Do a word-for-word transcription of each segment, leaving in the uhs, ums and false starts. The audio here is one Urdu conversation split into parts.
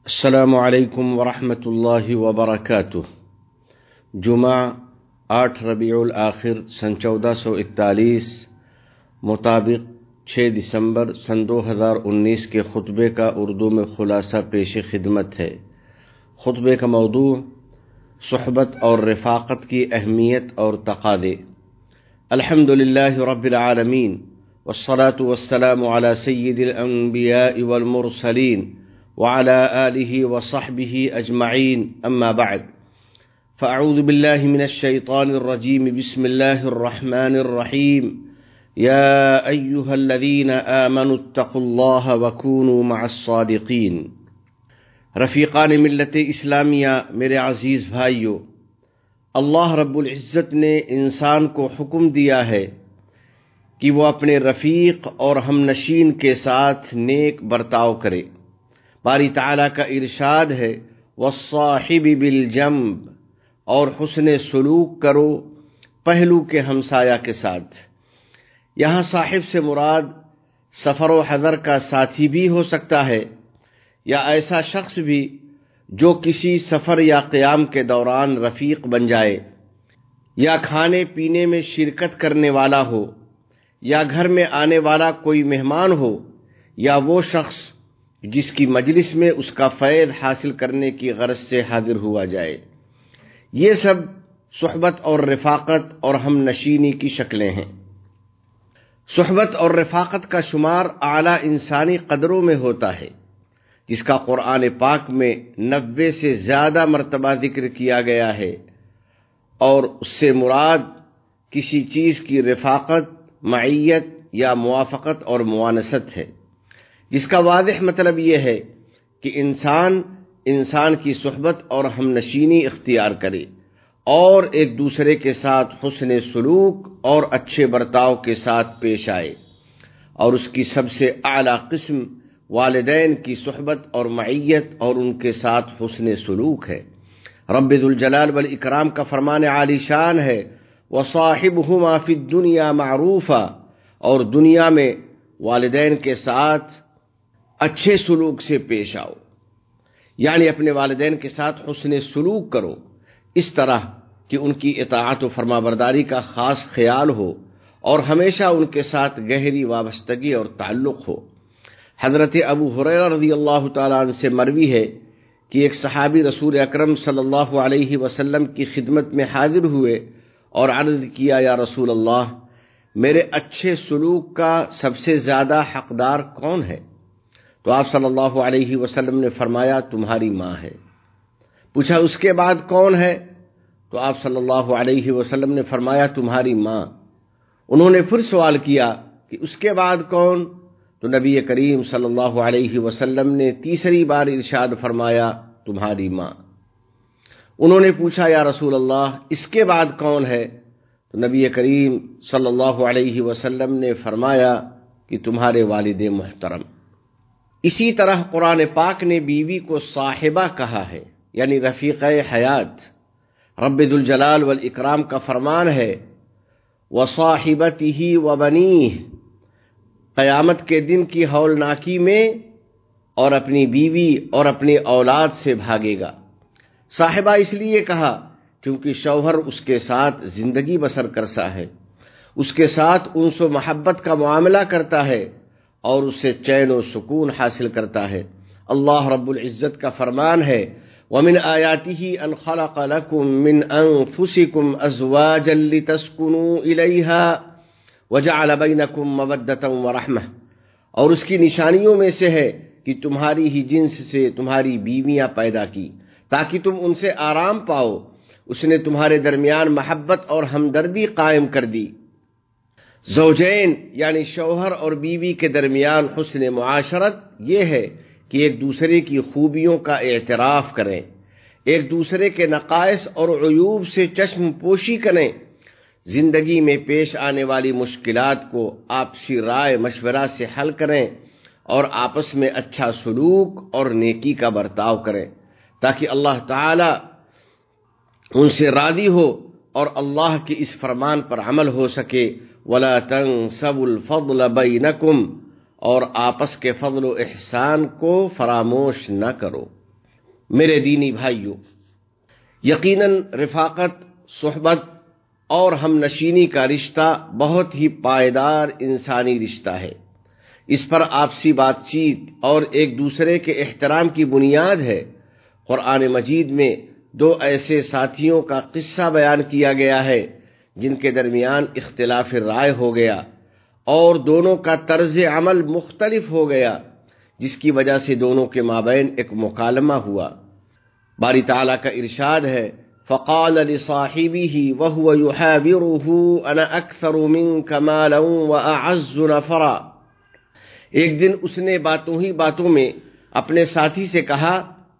السلام علیکم ورحمۃ اللہ وبرکاتہ۔ جمعہ آٹھ ربیع الآخر سن چودہ سو اکتالیس مطابق چھ دسمبر سن دو ہزار انیس کے خطبے کا اردو میں خلاصہ پیش خدمت ہے۔ خطبے کا موضوع صحبت اور رفاقت کی اہمیت اور تقاضے۔ الحمد للہ رب العالمین والصلاة والسلام علی سید الانبیاء والمرسلین وعلى آله وصحبه أجمعين، أما بعد فأعوذ بالله من الشيطان الرجيم، بسم الله الرحمن الرحيم، يا أيها الذين آمنوا اتقوا الله وكونوا مع الصادقين۔ رفیقان ملت اسلامیہ، میرے عزیز بھائیو، اللہ رب العزت نے انسان کو حکم دیا ہے کہ وہ اپنے رفیق اور ہم نشین کے ساتھ نیک برتاؤ کرے۔ باری تعالیٰ کا ارشاد ہے والصاحب بالجنب، اور حسن سلوک کرو پہلو کے ہمسایہ کے ساتھ۔ یہاں صاحب سے مراد سفر و حضر کا ساتھی بھی ہو سکتا ہے، یا ایسا شخص بھی جو کسی سفر یا قیام کے دوران رفیق بن جائے، یا کھانے پینے میں شرکت کرنے والا ہو، یا گھر میں آنے والا کوئی مہمان ہو، یا وہ شخص جس کی مجلس میں اس کا فیض حاصل کرنے کی غرض سے حاضر ہوا جائے۔ یہ سب صحبت اور رفاقت اور ہم نشینی کی شکلیں ہیں۔ صحبت اور رفاقت کا شمار اعلیٰ انسانی قدروں میں ہوتا ہے، جس کا قرآن پاک میں نوے سے زیادہ مرتبہ ذکر کیا گیا ہے، اور اس سے مراد کسی چیز کی رفاقت، معیت یا موافقت اور موانست ہے، جس کا واضح مطلب یہ ہے کہ انسان انسان کی صحبت اور ہم نشینی اختیار کرے اور ایک دوسرے کے ساتھ حسن سلوک اور اچھے برتاؤ کے ساتھ پیش آئے، اور اس کی سب سے اعلیٰ قسم والدین کی صحبت اور معیت اور ان کے ساتھ حسن سلوک ہے۔ رب ذوالجلال والاکرام کا فرمان عالی شان ہے وصاحبہما فی الدنیا معروفا، اور دنیا میں والدین کے ساتھ اچھے سلوک سے پیش آؤ، یعنی اپنے والدین کے ساتھ حسن سلوک کرو، اس طرح کہ ان کی اطاعت و فرمانبرداری کا خاص خیال ہو اور ہمیشہ ان کے ساتھ گہری وابستگی اور تعلق ہو۔ حضرت ابو ہریرہ رضی اللہ تعالیٰ عنہ سے مروی ہے کہ ایک صحابی رسول اکرم صلی اللہ علیہ وسلم کی خدمت میں حاضر ہوئے اور عرض کیا، یا رسول اللہ، میرے اچھے سلوک کا سب سے زیادہ حقدار کون ہے؟ تو آپ صلی اللہ علیہ وسلم نے فرمایا، تمہاری ماں ہے۔ پوچھا اس کے بعد کون ہے؟ تو آپ صلی اللہ علیہ وسلم نے فرمایا، تمہاری ماں۔ انہوں نے پھر سوال کیا کہ اس کے بعد کون؟ تو نبی کریم صلی اللہ علیہ وسلم نے تیسری بار ارشاد فرمایا، تمہاری ماں۔ انہوں نے پوچھا، یا رسول اللہ، اس کے بعد کون ہے؟ تو نبی کریم صلی اللہ علیہ وسلم نے فرمایا کہ تمہارے والد محترم۔ اسی طرح قرآن پاک نے بیوی کو صاحبہ کہا ہے، یعنی رفیقہ حیات۔ رب ذوالجلال والاکرام کا فرمان ہے وصاحبتہ وبنیہ، قیامت کے دن کی ہولناکی میں اور اپنی بیوی اور اپنی اولاد سے بھاگے گا۔ صاحبہ اس لیے کہا کیونکہ شوہر اس کے ساتھ زندگی بسر کرتا ہے، اس کے ساتھ انس و محبت کا معاملہ کرتا ہے اور اس سے چین و سکون حاصل کرتا ہے۔ اللہ رب العزت کا فرمان ہے وَمِنْ آيَاتِهِ أَنْ خَلَقَ لَكُم مِّنْ أَنفُسِكُمْ أَزْوَاجًا لِتَسْكُنُوا إِلَيْهَا وَجَعَلَ بَيْنَكُم مَّوَدَّةً وَرَحْمَةً، اور اس کی نشانیوں میں سے ہے کہ تمہاری ہی جنس سے تمہاری بیویاں پیدا کی تاکہ تم ان سے آرام پاؤ۔ اس نے تمہارے درمیان محبت اور ہمدردی قائم کر دی۔ زوجین یعنی شوہر اور بیوی کے درمیان حسن معاشرت یہ ہے کہ ایک دوسرے کی خوبیوں کا اعتراف کریں، ایک دوسرے کے نقائص اور عیوب سے چشم پوشی کریں، زندگی میں پیش آنے والی مشکلات کو آپسی رائے مشورہ سے حل کریں، اور آپس میں اچھا سلوک اور نیکی کا برتاؤ کریں تاکہ اللہ تعالی ان سے راضی ہو اور اللہ کے اس فرمان پر عمل ہو سکے وَلَا تَنْسَوُا الْفَضْلَ بَيْنَكُمْ، اور آپس کے فضل و احسان کو فراموش نہ کرو۔ میرے دینی بھائیوں، یقیناً رفاقت، صحبت اور ہم نشینی کا رشتہ بہت ہی پائیدار انسانی رشتہ ہے۔ اس پر آپسی بات چیت اور ایک دوسرے کے احترام کی بنیاد ہے۔ قرآن مجید میں دو ایسے ساتھیوں کا قصہ بیان کیا گیا ہے جن کے درمیان اختلاف رائے ہو گیا اور دونوں کا طرز عمل مختلف ہو گیا، جس کی وجہ سے دونوں کے مابین ایک مکالمہ ہوا۔ باری تعالیٰ کا ارشاد ہے، فَقَالَ لِصَاحِبِهِ وَهُوَ يُحَاوِرُهُ أَنَا أَكْثَرُ مِنكَ مَالًا وَأَعَزُّ نَفَرًا۔ ایک دن اس نے باتوں ہی باتوں میں اپنے ساتھی سے کہا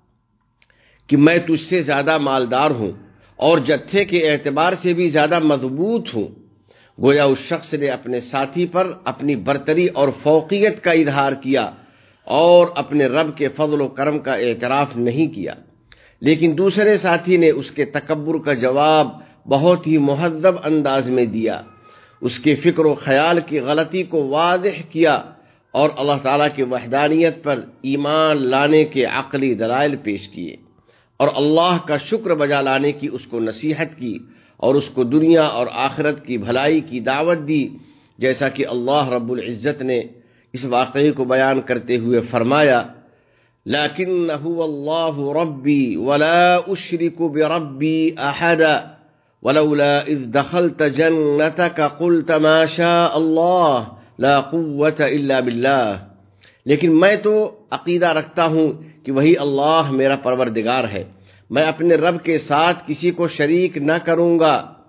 کہ میں تجھ سے زیادہ مالدار ہوں اور جتھے کے اعتبار سے بھی زیادہ مضبوط ہوں۔ گویا اس شخص نے اپنے ساتھی پر اپنی برتری اور فوقیت کا اظہار کیا اور اپنے رب کے فضل و کرم کا اعتراف نہیں کیا، لیکن دوسرے ساتھی نے اس کے تکبر کا جواب بہت ہی مہذب انداز میں دیا، اس کے فکر و خیال کی غلطی کو واضح کیا اور اللہ تعالیٰ کی وحدانیت پر ایمان لانے کے عقلی دلائل پیش کیے اور اللہ کا شکر بجا لانے کی اس کو نصیحت کی اور اس کو دنیا اور آخرت کی بھلائی کی دعوت دی، جیسا کہ اللہ رب العزت نے اس واقعے کو بیان کرتے ہوئے فرمایا، لَكِنَّ هُوَ اللَّهُ رَبِّي وَلَا أُشْرِكُ بِرَبِّي أَحَدًا وَلَوْلَا إِذْ دَخَلْتَ جَنَّتَكَ قُلْتَ مَا شَاءَ اللَّهُ لَا قُوَّةَ إِلَّا بِاللَّهِ۔ لیکن میں تو عقیدہ رکھتا ہوں کہ وہی اللہ میرا پروردگار ہے، میں اپنے رب کے ساتھ کسی کو شریک نہ کروں گا۔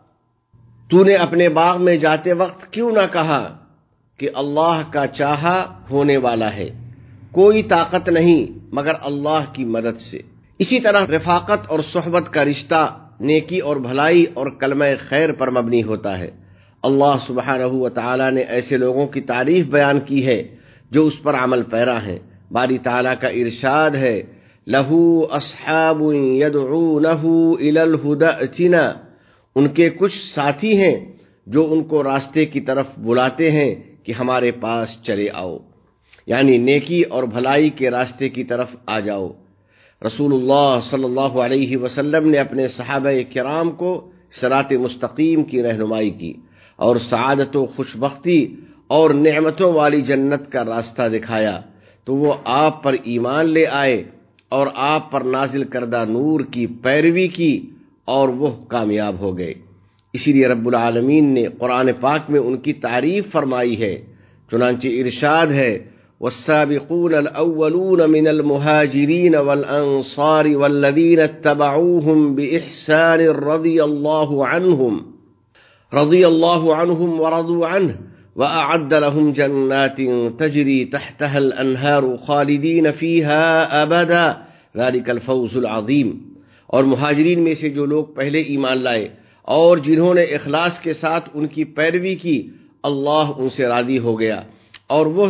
تو نے اپنے باغ میں جاتے وقت کیوں نہ کہا کہ اللہ کا چاہا ہونے والا ہے، کوئی طاقت نہیں مگر اللہ کی مدد سے۔ اسی طرح رفاقت اور صحبت کا رشتہ نیکی اور بھلائی اور کلمہ خیر پر مبنی ہوتا ہے۔ اللہ سبحانہ و تعالی نے ایسے لوگوں کی تعریف بیان کی ہے جو اس پر عمل پیرا ہیں۔ باری تعالیٰ کا ارشاد ہے، لَهُ أَصْحَابٌ يَدْعُونَهُ إِلَى الْهُدَى ائْتِنَا۔ ان کے کچھ ساتھی ہیں جو ان کو راستے کی طرف بلاتے ہیں کہ ہمارے پاس چلے آؤ، یعنی نیکی اور بھلائی کے راستے کی طرف آ جاؤ۔ رسول اللہ صلی اللہ علیہ وسلم نے اپنے صحابہ کرام کو صراط مستقیم کی رہنمائی کی اور سعادت و خوشبختی اور نعمتوں والی جنت کا راستہ دکھایا، تو وہ آپ پر ایمان لے آئے اور آپ پر نازل کردہ نور کی پیروی کی اور وہ کامیاب ہو گئے۔ اسی لیے رب العالمین نے قرآن پاک میں ان کی تعریف فرمائی ہے، چنانچہ ارشاد ہے، والسابقون الاولون من المهاجرين والانصار والذين اتبعوهم باحسان رضي الله عنهم رضي الله عنهم ورضوا عنه وأعد لهم جنات تجري تحتها الأنهار خالدين فيها أبدا ذلك الفوز العظيم۔ اور مہاجرین میں سے جو لوگ پہلے ایمان لائے اور جنہوں نے اخلاص کے ساتھ ان کی پیروی کی، اللہ ان سے راضی ہو گیا اور وہ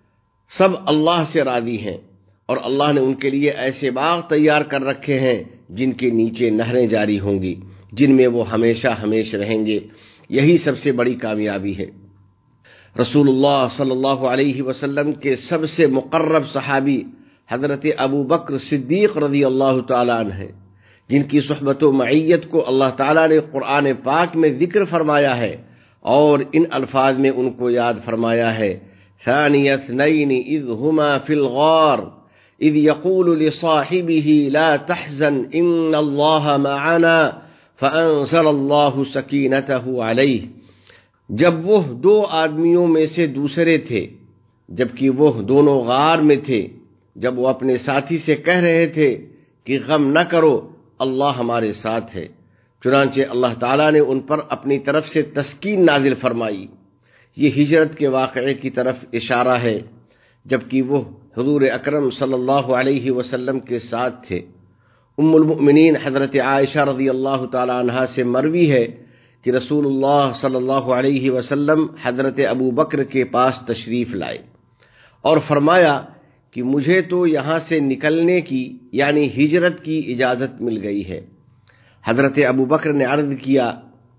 سب اللہ سے راضی ہیں، اور اللہ نے ان کے لیے ایسے باغ تیار کر رکھے ہیں جن کے نیچے نہریں جاری ہوں گی، جن میں وہ ہمیشہ ہمیشہ رہیں گے۔ یہی سب سے بڑی کامیابی ہے۔ رسول اللہ صلی اللہ علیہ وسلم کے سب سے مقرب صحابی حضرت ابو بکر صدیق رضی اللہ تعالیٰ عنہ ہیں، جن کی صحبت و معیت کو اللہ تعالیٰ نے قرآن پاک میں ذکر فرمایا ہے اور ان الفاظ میں ان کو یاد فرمایا ہے، ثانی اثنین اذ ہما فی الغار اذ یقول لصاحبہ لا تحزن ان اللہ معنا فانزل اللہ سکینتہ علیہ۔ جب وہ دو آدمیوں میں سے دوسرے تھے، جبکہ وہ دونوں غار میں تھے، جب وہ اپنے ساتھی سے کہہ رہے تھے کہ غم نہ کرو، اللہ ہمارے ساتھ ہے، چنانچہ اللہ تعالیٰ نے ان پر اپنی طرف سے تسکین نازل فرمائی۔ یہ ہجرت کے واقعے کی طرف اشارہ ہے، جبکہ وہ حضور اکرم صلی اللہ علیہ وسلم کے ساتھ تھے۔ ام المؤمنین حضرت عائشہ رضی اللہ تعالی عنہا سے مروی ہے کہ رسول اللہ صلی اللہ علیہ وسلم حضرت ابو بکر کے پاس تشریف لائے اور فرمایا کہ مجھے تو یہاں سے نکلنے کی یعنی ہجرت کی اجازت مل گئی ہے۔ حضرت ابو بکر نے عرض کیا،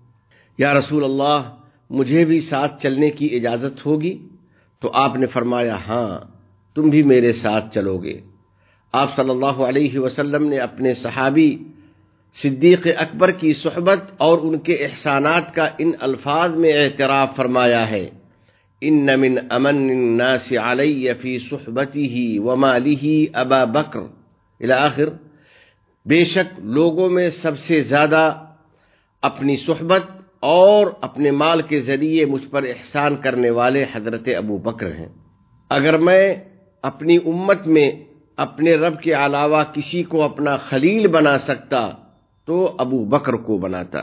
یا رسول اللہ، مجھے بھی ساتھ چلنے کی اجازت ہوگی؟ تو آپ نے فرمایا، ہاں، تم بھی میرے ساتھ چلو گے۔ آپ صلی اللہ علیہ وسلم نے اپنے صحابی صدیق اکبر کی صحبت اور ان کے احسانات کا ان الفاظ میں اعتراف فرمایا ہے: ان من امن الناس علی فی صحبتہ ومالہ ابا بکر الی آخر، بے شک لوگوں میں سب سے زیادہ اپنی صحبت اور اپنے مال کے ذریعے مجھ پر احسان کرنے والے حضرت ابو بکر ہیں۔ اگر میں اپنی امت میں اپنے رب کے علاوہ کسی کو اپنا خلیل بنا سکتا تو ابو بکر کو بناتا۔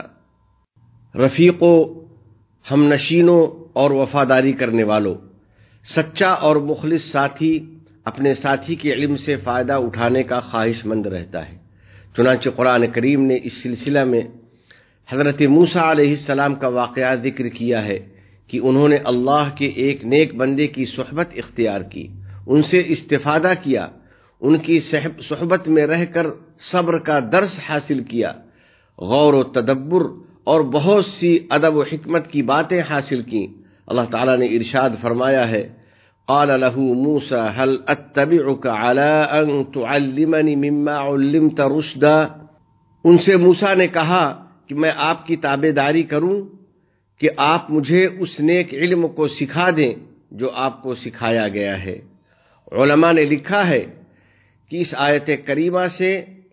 رفیقوں، ہم نشینوں اور وفاداری کرنے والوں، سچا اور مخلص ساتھی اپنے ساتھی کے علم سے فائدہ اٹھانے کا خواہش مند رہتا ہے۔ چنانچہ قرآن کریم نے اس سلسلہ میں حضرت موسیٰ علیہ السلام کا واقعہ ذکر کیا ہے کہ انہوں نے اللہ کے ایک نیک بندے کی صحبت اختیار کی، ان سے استفادہ کیا، ان کی صحبت میں رہ کر صبر کا درس حاصل کیا، غور و تدبر اور بہت سی ادب و حکمت کی باتیں حاصل کیں۔ اللہ تعالیٰ نے ارشاد فرمایا ہے: قال له موسى هل اتبعك على ان تعلمني مما علمت رشدا۔ ان سے موسیٰ نے کہا کہ میں آپ کی تابعداری کروں کہ آپ مجھے اس نیک علم کو سکھا دیں جو آپ کو سکھایا گیا ہے۔ علماء نے لکھا ہے کہ اس آیت کریمہ سے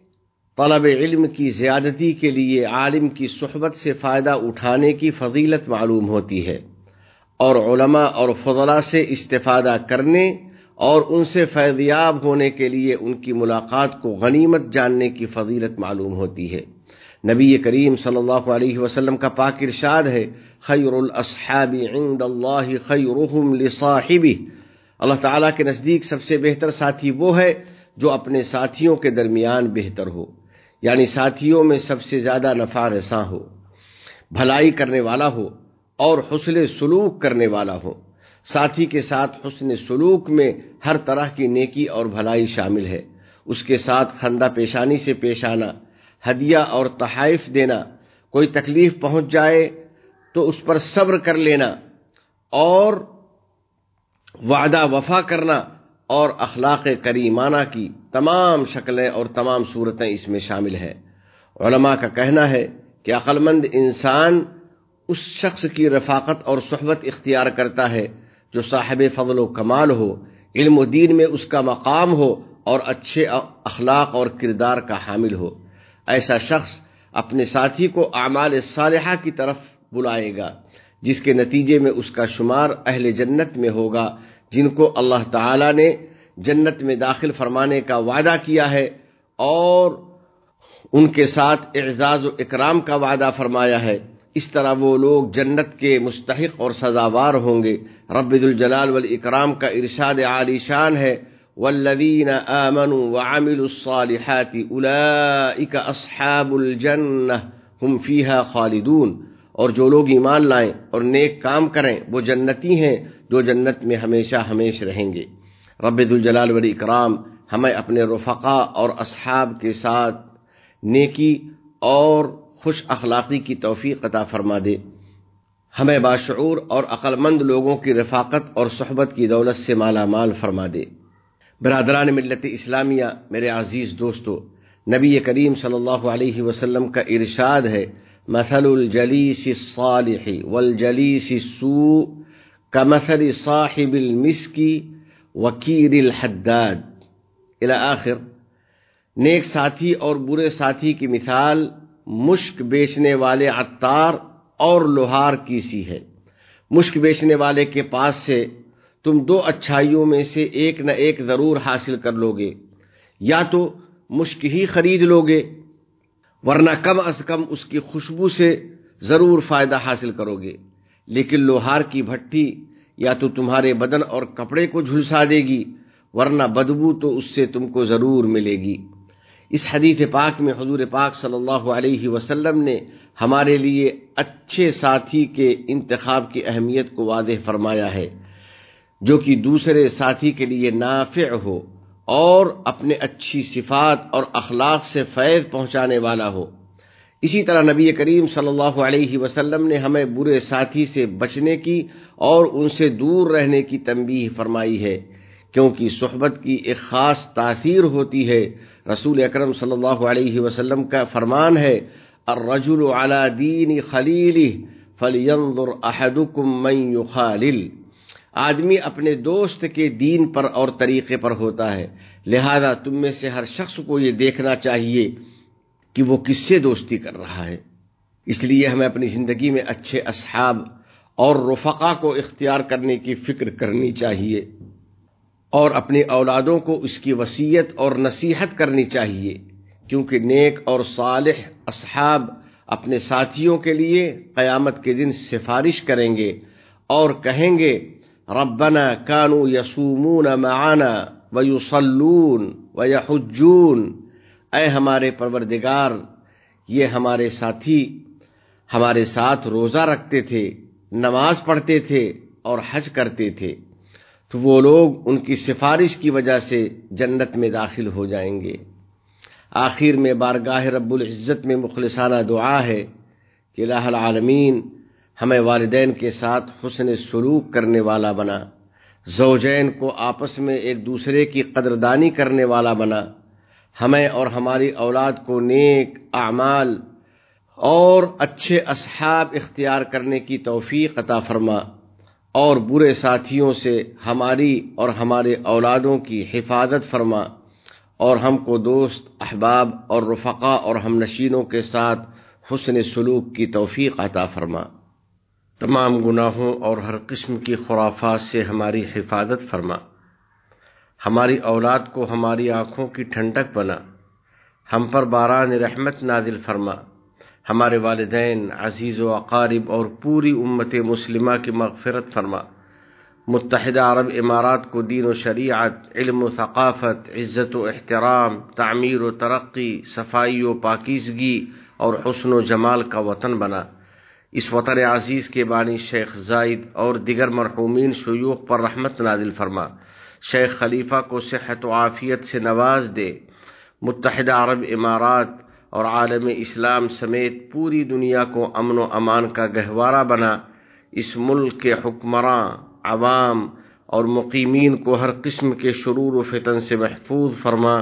طلب علم کی زیادتی کے لیے عالم کی صحبت سے فائدہ اٹھانے کی فضیلت معلوم ہوتی ہے، اور علماء اور فضلاء سے استفادہ کرنے اور ان سے فیض یاب ہونے کے لیے ان کی ملاقات کو غنیمت جاننے کی فضیلت معلوم ہوتی ہے۔ نبی کریم صلی اللہ علیہ وسلم کا پاک ارشاد ہے: خیر الاصحاب عند اللہ خیرہم لصاحبہ۔ اللہ تعالیٰ کے نزدیک سب سے بہتر ساتھی وہ ہے جو اپنے ساتھیوں کے درمیان بہتر ہو، یعنی ساتھیوں میں سب سے زیادہ نفع رساں ہو، بھلائی کرنے والا ہو اور حسن سلوک کرنے والا ہو۔ ساتھی کے ساتھ حسن سلوک میں ہر طرح کی نیکی اور بھلائی شامل ہے۔ اس کے ساتھ خندہ پیشانی سے پیش آنا، ہدیہ اور تحائف دینا، کوئی تکلیف پہنچ جائے تو اس پر صبر کر لینا، اور وعدہ وفا کرنا، اور اخلاق کریمانہ کی تمام شکلیں اور تمام صورتیں اس میں شامل ہیں۔ علماء کا کہنا ہے کہ عقل مند انسان اس شخص کی رفاقت اور صحبت اختیار کرتا ہے جو صاحب فضل و کمال ہو، علم و دین میں اس کا مقام ہو اور اچھے اخلاق اور کردار کا حامل ہو۔ ایسا شخص اپنے ساتھی کو اعمال صالحہ کی طرف بلائے گا، جس کے نتیجے میں اس کا شمار اہل جنت میں ہوگا، جن کو اللہ تعالی نے جنت میں داخل فرمانے کا وعدہ کیا ہے اور ان کے ساتھ اعزاز و اکرام کا وعدہ فرمایا ہے۔ اس طرح وہ لوگ جنت کے مستحق اور سزاوار ہوں گے۔ رب ذوالجلال والاکرام کا ارشاد عالی شان ہے: والذین آمنوا وعملوا الصالحات اولئک اصحاب الجنہ ہم فیہا خالدون۔ اور جو لوگ ایمان لائیں اور نیک کام کریں وہ جنتی ہیں جو جنت میں ہمیشہ ہمیشہ رہیں گے۔ رب ذوالجلال والاکرام ہمیں اپنے رفقا اور اصحاب کے ساتھ نیکی اور خوش اخلاقی کی توفیق عطا فرما دے، ہمیں باشعور اور عقل مند لوگوں کی رفاقت اور صحبت کی دولت سے مالا مال فرما دے۔ برادران ملت اسلامیہ، میرے عزیز دوستو، نبی کریم صلی اللہ علیہ وسلم کا ارشاد ہے: مثل الجلیس الصالح والجلیس السوء کمثل صاحب المسک وکیر الحداد الی آخر۔ نیک ساتھی اور برے ساتھی کی مثال مشک بیچنے والے عطار اور لوہار کی سی ہے۔ مشک بیچنے والے کے پاس سے تم دو اچھائیوں میں سے ایک نہ ایک ضرور حاصل کر لوگے، یا تو مشک ہی خرید لوگے، ورنہ کم از کم اس کی خوشبو سے ضرور فائدہ حاصل کرو گے، لیکن لوہار کی بھٹی یا تو تمہارے بدن اور کپڑے کو جھلسا دے گی، ورنہ بدبو تو اس سے تم کو ضرور ملے گی۔ اس حدیث پاک میں حضور پاک صلی اللہ علیہ وسلم نے ہمارے لیے اچھے ساتھی کے انتخاب کی اہمیت کو واضح فرمایا ہے، جو کہ دوسرے ساتھی کے لیے نافع ہو اور اپنے اچھی صفات اور اخلاق سے فیض پہنچانے والا ہو۔ اسی طرح نبی کریم صلی اللہ علیہ وسلم نے ہمیں برے ساتھی سے بچنے کی اور ان سے دور رہنے کی تنبیہ فرمائی ہے کیونکہ صحبت کی ایک خاص تاثیر ہوتی ہے۔ رسول اکرم صلی اللہ علیہ وسلم کا فرمان ہے، الرجل علی دین خلیلہ فلینظر احدکم من یخالل۔ آدمی اپنے دوست کے دین پر اور طریقے پر ہوتا ہے، لہذا تم میں سے ہر شخص کو یہ دیکھنا چاہیے کہ وہ کس سے دوستی کر رہا ہے۔ اس لیے ہمیں اپنی زندگی میں اچھے اصحاب اور رفقا کو اختیار کرنے کی فکر کرنی چاہیے، اور اپنی اولادوں کو اس کی وصیت اور نصیحت کرنی چاہیے، کیونکہ نیک اور صالح اصحاب اپنے ساتھیوں کے لیے قیامت کے دن سفارش کریں گے اور کہیں گے، ربنا كانوا يصومون معنا ويصلون ويحجون۔ اے ہمارے پروردگار، یہ ہمارے ساتھی ہمارے ساتھ روزہ رکھتے تھے، نماز پڑھتے تھے اور حج کرتے تھے، تو وہ لوگ ان کی سفارش کی وجہ سے جنت میں داخل ہو جائیں گے۔ آخر میں بارگاہ رب العزت میں مخلصانہ دعا ہے کہ الہ العالمین ہمیں والدین کے ساتھ حسن سلوک کرنے والا بنا، زوجین کو آپس میں ایک دوسرے کی قدردانی کرنے والا بنا، ہمیں اور ہماری اولاد کو نیک اعمال اور اچھے اصحاب اختیار کرنے کی توفیق عطا فرما، اور برے ساتھیوں سے ہماری اور ہمارے اولادوں کی حفاظت فرما، اور ہم کو دوست احباب اور رفقا اور ہم نشینوں کے ساتھ حسن سلوک کی توفیق عطا فرما۔ تمام گناہوں اور ہر قسم کی خرافات سے ہماری حفاظت فرما، ہماری اولاد کو ہماری آنکھوں کی ٹھنڈک بنا، ہم پر باران رحمت نازل فرما، ہمارے والدین، عزیز و اقارب اور پوری امت مسلمہ کی مغفرت فرما۔ متحدہ عرب امارات کو دین و شریعت، علم و ثقافت، عزت و احترام، تعمیر و ترقی، صفائی و پاکیزگی اور حسن و جمال کا وطن بنا۔ اس وطن عزیز کے بانی شیخ زائد اور دیگر مرحومین شیوخ پر رحمت نازل فرما، شیخ خلیفہ کو صحت و عافیت سے نواز دے، متحدہ عرب امارات اور عالم اسلام سمیت پوری دنیا کو امن و امان کا گہوارہ بنا۔ اس ملک کے حکمراں، عوام اور مقیمین کو ہر قسم کے شرور و فتن سے محفوظ فرما۔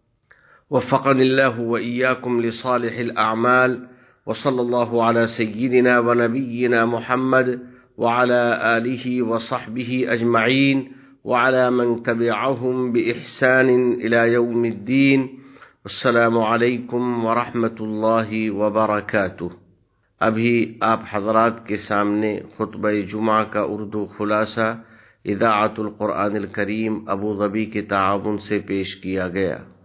وفقنی اللہ وإیاکم لصالح الاعمال، وصلی اللہ علی سیدنا ونبینا محمد وعلى آلہ وصحبہ اجمعین وعلى من تبعهم بإحسان إلى يوم الدین۔ السلام علیکم ورحمۃ اللہ وبرکاتہ۔ ابھی آپ حضرات کے سامنے خطبہ جمعہ کا اردو خلاصہ اذاعۃ القرآن الکریم ابوظبی کے تعاون سے پیش کیا گیا۔